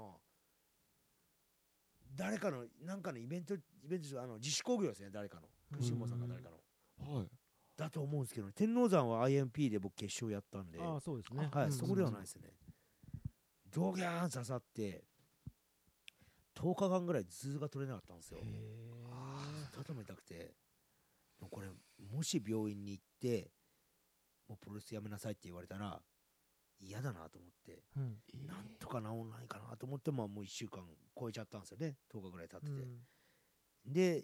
誰かのなんかのイベント自主興行ですね、誰かの吉本さんか誰かのはいだと思うんですけど、天王山は IMP で僕決勝やったんで、 あーそうですね。 はい、 うんそこではないですね。ドギャーン刺さって10日間ぐらい頭痛が取れなかったんですよ。とても痛くて、これもし病院に行ってもうプロレスやめなさいって言われたら嫌だなと思って、 うんなんとか治んないかなと思ってもう1週間超えちゃったんですよね、10日ぐらい経ってて、で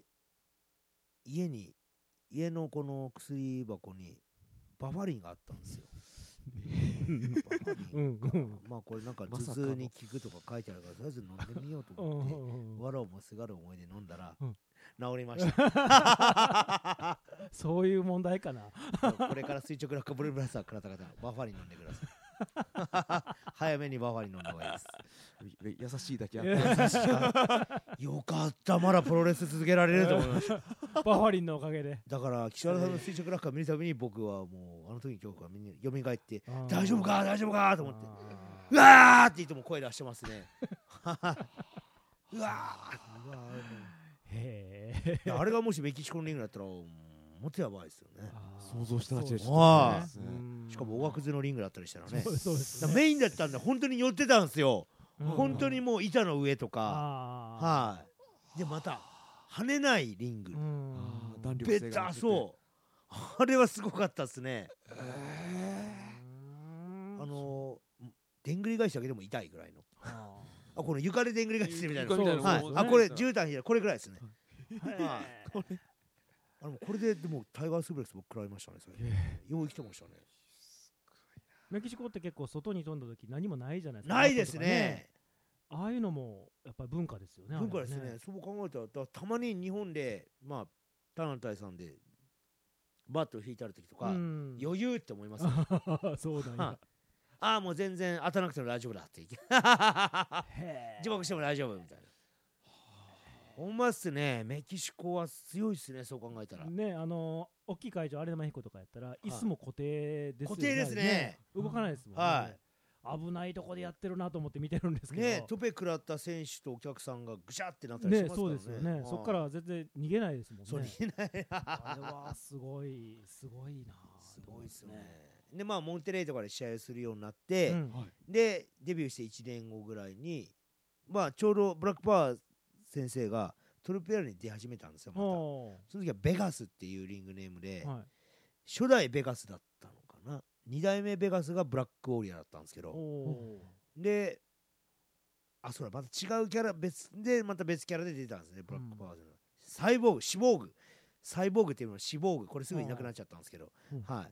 家のこの薬箱にバファリンがあったんですよ。バファリンかまあこれなんか頭痛に効くとか書いてあるからとりあえず飲んでみようと思ってわらをもすがる思いで飲んだら、治りましたそういう問題かな。 これから垂直落下ブルーブラスターからた方バファリン飲んでください早めにバファリン飲んだ方がいいです優しいだけあってよかったまだプロレス続けられると思いましたバファリンのおかげで。 だから岸和田さんの垂直落下見るたびに僕はもうあの時の恐怖が蘇ってあー大丈夫か大丈夫かと思ってあうわーって言っても声出してますねうわーへえ。 ーあれがもしメキシコのリングだったらもっとやばいですよね。 想像したらちょっとあーですねしかも大学勢のリングだったりしたらねそうですね。 だからメインだったんで本当に寄ってたんですよ、 うん本当にもう板の上とか、 あはいでまた跳ねないリング、 ーうんあー弾力ベタ性が出ててそうあれはすごかったですね、でんぐり返しだけでも痛いぐらいのあこの床ででんぐり返してるみたいな床みたいなはいそうですねこれ絨毯引いたらこれぐらいですねーはいこれででもタイガースープレックス僕食らいましたね最近よう生きてましたねメキシコって結構外に飛んだ時何もないじゃないですか。 ないですねああいうのもやっぱり文化ですよね。 文化ですあれはねそう考えたらたまに日本でまあタナタイさんでバットを引いてある時とか、 うん余裕って思いますよそうなんやああもう全然当たらなくても大丈夫だって自爆しても大丈夫みたいな。ほんまっすね、メキシコは強いっすね、そう考えたら。 ね、大きい会場、アレナマヒコとかやったら、椅子も固定ですよね。 固定ですね。 動かないですもんね。 はい危ないとこでやってるなと思って見てるんですけど。 ね、トペ食らった選手とお客さんがぐしゃってなったりしね、 ますからね。 そうですよね。そっから全然逃げないですもんね。 そう逃げない。 あれはすごいな。 すごいっすね。で、まあ、モンテレイとかで試合をするようになって、 うんで、デビューして1年後ぐらいに、まあ、ちょうどブラックパワー先生がトルペアに出始めたんですよ、また。その時はベガスっていうリングネームで、 はい初代ベガスだったのかな。2代目ベガスがブラックウォリアーだったんですけど、で、そうだ、また違うキャラ、また別キャラで出たんですね、ブラックパワーズの。サイボーグ、シボーグ。サイボーグっていうのはシボーグ。これすぐいなくなっちゃったんですけど。はい。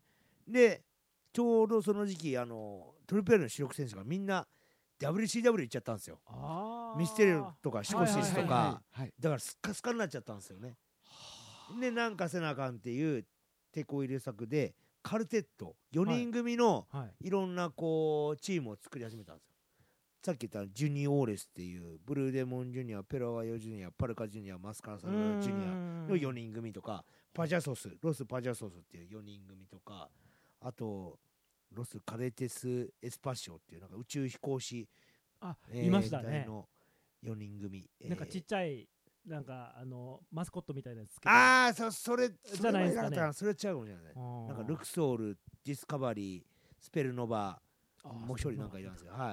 で、ちょうどその時期、トルペアの主力選手がみんな WCW 行っちゃったんですよ。ミステリオとかシコシスとか、だからスッカスカになっちゃったんですよね。で、なんかせなあかんっていう手こ入れ策で、カルテット4人組のいろんなこうチームを作り始めたんですよ。さっき言ったジュニオーレスっていうブルーデモンジュニア、ペラワヨジュニア、パルカジュニア、マスカラサルジュニアの4人組とか、ロスパジャソスっていう4人組とか、あとロスカレテスエスパシオっていうなんか宇宙飛行士いましたねの4人組、 なんかちっちゃいなんかマスコットみたいなやつそれじゃないですかね。 それ違うかもしれない。なんかルクソール、ディスカバリー、スペルノバ、もう一人なんかいたんですよ。はい。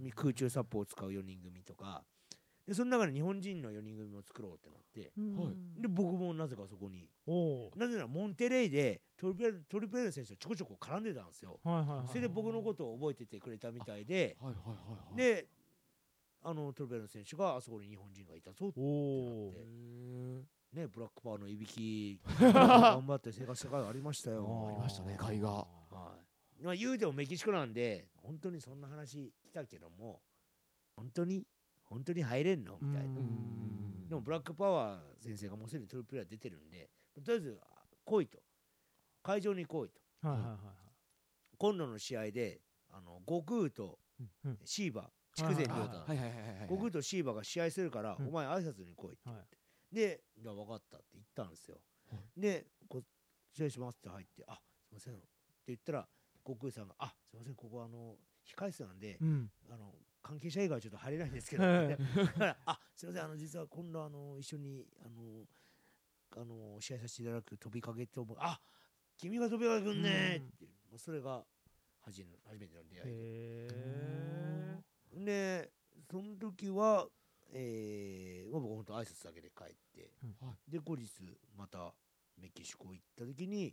空中サップを使う4人組とか。で、その中で日本人の4人組を作ろうってなって。で、僕もなぜかそこに。なぜならモンテレイでトリペル選手とちょこちょこ絡んでたんですよ。それで僕のことを覚えててくれたみたいで。で、トルペル選手があそこに日本人がいたぞってなって。ね、ブラックパワーのいびき頑張って生活した回がありましたよ。 ありましたね、会が。 まあ言うてもメキシコなんで本当にそんな話来たけども本当に入れんのみたいな。でもブラックパワー先生がもうすでにトルペア出てるんでとりあえず来いと、会場に来いと。今度の試合で悟空とシーバ筑前亮太、悟空とシーバが試合するからお前挨拶に来いって言って、で、じゃあ分かったって言ったんですよ。で、試合しますって入って、すいませんって言ったら、悟空さんが、すいません、ここ控室なんで、関係者以外はちょっと入れないんですけど、すいません、実は今度一緒に試合させていただく飛びかけと思う。君が飛びかけくんねって、それが初めての出会いで。で、その時は、僕本当挨拶だけで帰って、で後日またメキシコ行った時に、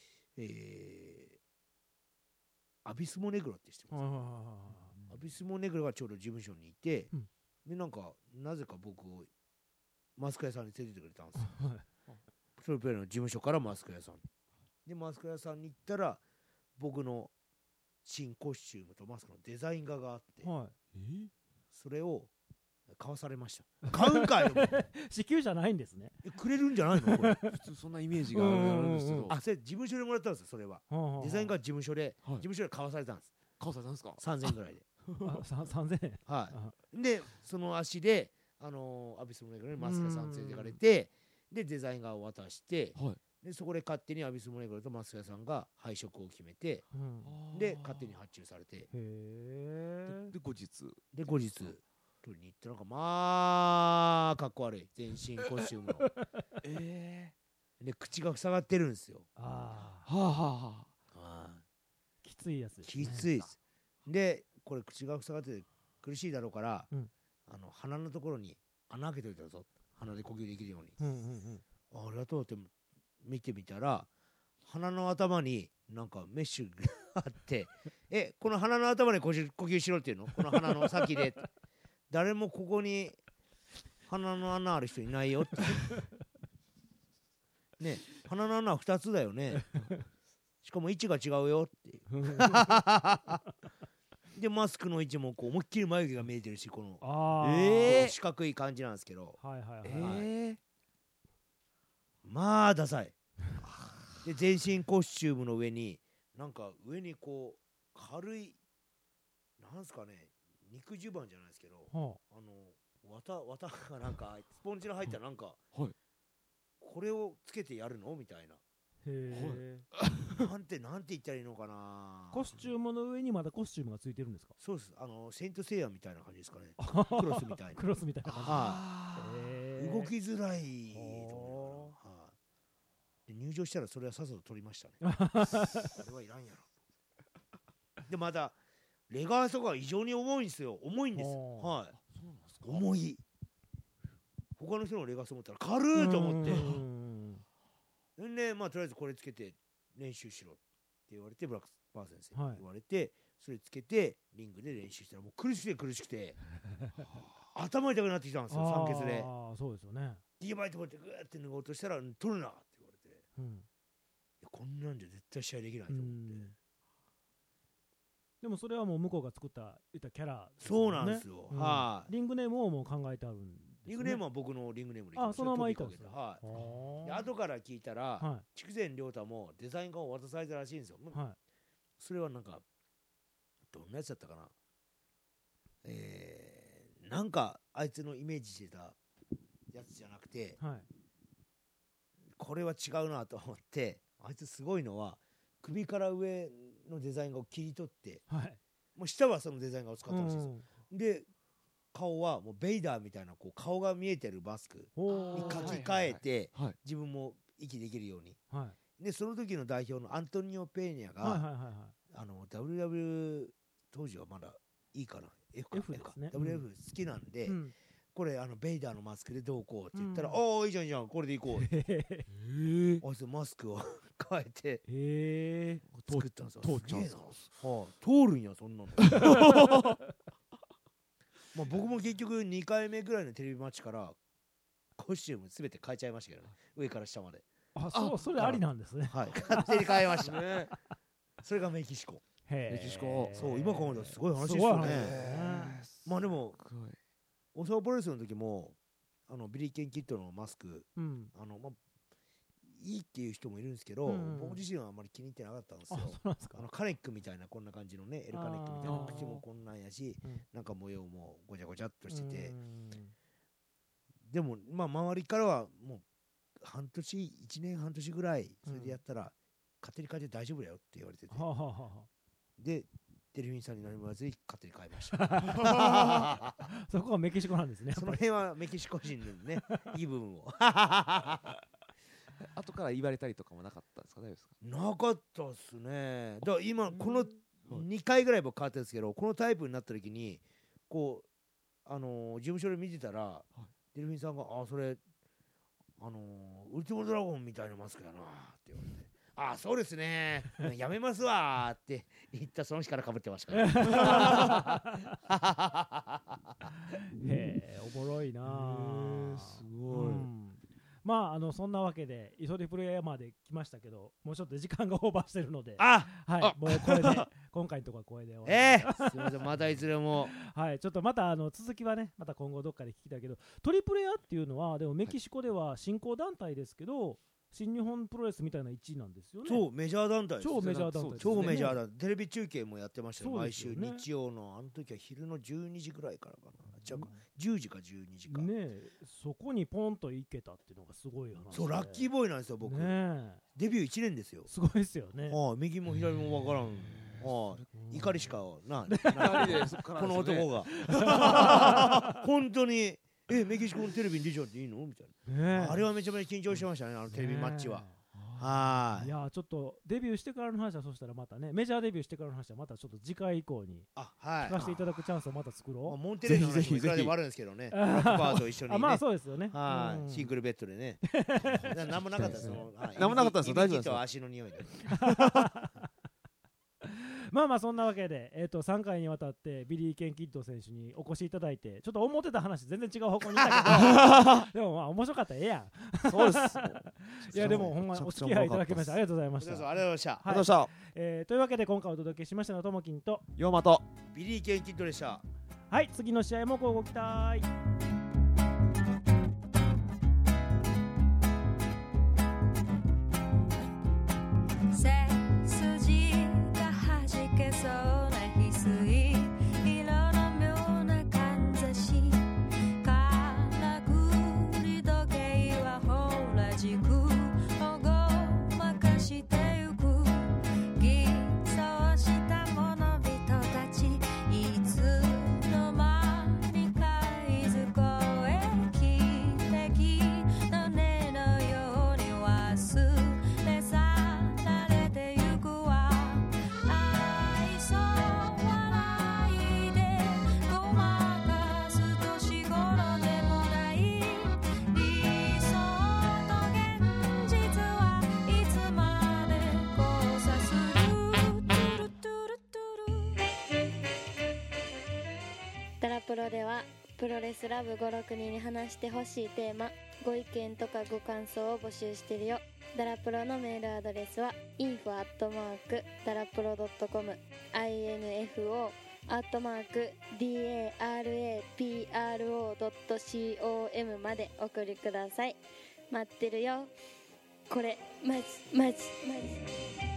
アビスモネグロって知ってます？アビスモネグロがちょうど事務所にいて、でなぜか僕をマスク屋さんに連れてってくれたんですよ。トルペアの事務所からマスク屋さんで、マスク屋さんに行ったら僕の新コスチュームとマスクのデザイン画があって、それを買わされました。買うんかよ支給じゃないんですね。 くれるんじゃないのこれ普通そんなイメージがあるんですけど、 それ事務所でもらったんですよ。それはデザインが事務所で買わされたんです。 買わされたんですか ？3000円ぐらいで。 3000円。 はいでその足でアビスモネグロにマスク屋さん連れてかれて、でデザイン画を渡して、でそこで勝手にアビスモネグロとマスク屋さんが配色を決めて、で勝手に発注されて、 で後日取りに行ってまあかっこ悪い全身コスチュームので口が塞がってるんですよ。 きついやつですね。 きついです。でこれ口が塞がってて苦しいだろうから、鼻のところに穴開けといたぞ、鼻で呼吸できるように。ありがとうって見てみたら鼻の頭になんかメッシュがあってこの鼻の頭に呼吸しろっていうの？この鼻の先で誰もここに鼻の穴ある人いないよってね、鼻の穴は2つだよねしかも位置が違うよってでマスクの位置もこう思いっきり眉毛が見えてるし、この四角い感じなんですけど、まあダサいで全身コスチュームの上になんか上にこう軽いなんすかね肉襦袢じゃないですけど、 は綿がなんかスポンジの入ったなんか、 はいこれをつけてやるのみたいな。 へなんて言ったらいいのかな。 コスチュームの上にまだコスチュームがついてるんですか？ そうです。セイントセイヤみたいな感じですかね。クロスみたいな。 クロスみたいな感じ。 はい。動きづらいと思うな。はい。で入場したらそれはさっさと取りましたね。あれはいらんやろ。でまたレガースが異常に重いんですよ。重いんです。はい。 そうなんですか。 重い。他の人のレガース持ったら軽いと思って。でまあとりあえずこれつけて練習しろって言われてブラックバー先生に言われて、それつけてリングで練習したらもう苦しくて頭痛くなってきたんですよ酸欠で。 ああそうですよね。 やばいと思ってグーって脱ごうとしたら取るなって言われて、いやこんなんじゃ絶対試合できないと思って。 でもそれはもう向こうが作った言ったキャラですそうなんですよ。はい。 リングネームをもう考えてあるんですね。 リングネームは僕のリングネームでそのままいたんですよ。 はい。で後から聞いたら筑前亮太もデザイン画を渡されたらしいんですよ。それはなんかどんなやつだったかな。なんかあいつのイメージしてたやつじゃなくて、これは違うなと思って、あいつすごいのは首から上のデザイン画を切り取って、もう下はそのデザイン画を使ったらしいんですよ。で顔はもうベイダーみたいなこう顔が見えてるマスクに書き換えて自分も息できるように。でその時の代表のアントニオ・ペーニャがWW 当時はまだいいかな F か WF 好きなんで、これベイダーのマスクでどうこうって言ったら、おおいいじゃんいいじゃんこれでいこうってあいつマスクを変えて作ったんですよ。 通っちゃうんですか。 通るんやそんなの。まあ僕も結局2回目ぐらいのテレビマッチからコスチュームすべて変えちゃいましたけどね、上から下まで。 それありなんですね。 はい、勝手に変えましたね。それがメキシコ。 メキシコ。 そう今考えたらすごい話ですよね。まあでも大阪プロレスの時もビリー・ケン・キッドのマスク、いいっていう人もいるんですけど、僕自身はあんまり気に入ってなかったんですよ。カネックみたいなこんな感じのね、エルカネックみたいな口もこんなんやし、なんか模様もごちゃごちゃっとしてて、でもまあ周りからはもう1年半年ぐらいそれでやったら勝手に変えて大丈夫だよって言われてて、でデルフィンさんに何も言わずに勝手に変えました。 そこはメキシコなんですね。 その辺はメキシコ人のねいい部分を。 後から言われたりとかもなかったんですか？大丈夫ですか？ なかったっすね。だから今この2回ぐらい僕変わってるんですけど、このタイプになった時にこう事務所で見てたら、デルフィンさんがそれウルティモドラゴンみたいなマスクやなって言われて、そうですねやめますわって言ったその日から被ってましたから。 おもろいな。 すごい。 まあそんなわけで磯出プレイヤーまで来ましたけど、もうちょっと時間がオーバーしてるので、もうこれで今回のところはこれで終わり。 すみません、またいずれもちょっとまた続きはね、また今後どっかで聞きたいけど、トリプレアっていうのはでもメキシコでは新興団体ですけど、新日本プロレスみたいな1位なんですよね。 超メジャー団体です。 超メジャー団体。 超メジャー団体。テレビ中継もやってましたよ。毎週日曜の時は昼の12時ぐらいからかな。10時か12時か。 ねえ、そこにポンと行けたっていうのがすごい話。 そう、ラッキーボーイなんですよ僕。デビュー1年ですよ。 すごいですよね。 右も左もわからん。怒りしかな。この男が。本当に。メキシコのテレビに出ちゃっていいのみたいな。あれはめちゃめちゃ緊張してましたね、テレビマッチは。いやちょっとデビューしてからの話は、そしたらまたね、メジャーデビューしてからの話はまたちょっと次回以降に聞かせていただくチャンスをまた作ろう。 モンテレーの話もいくらでもあるんですけどね。ラッパーと一緒にね。 まあそうですよね。 シングルベッドでね。何もなかったです。 何もなかったですよ。大丈夫ですよ。 足の匂いで。 まあそんなわけで、3回にわたってビリー・ケン・キッド選手にお越しいただいて、ちょっと思ってた話全然違う方向にいったけどでもまあ面白かったらやん。そうです。いやでもほんまお付き合いいただきましてありがとうございました。 ありがとうございました。 ありがとうございました。というわけで今回お届けしましたのはともきんとヨーマとビリー・ケン・キッドでした。 はい、次の試合もごご期待。 ロではプロレスラブ56人に話してほしいテーマ、ご意見とかご感想を募集してるよ。ダラプロのメールアドレスは info@darapro.com info@darapro.com までお送りください。待ってるよ。これマジマジマジ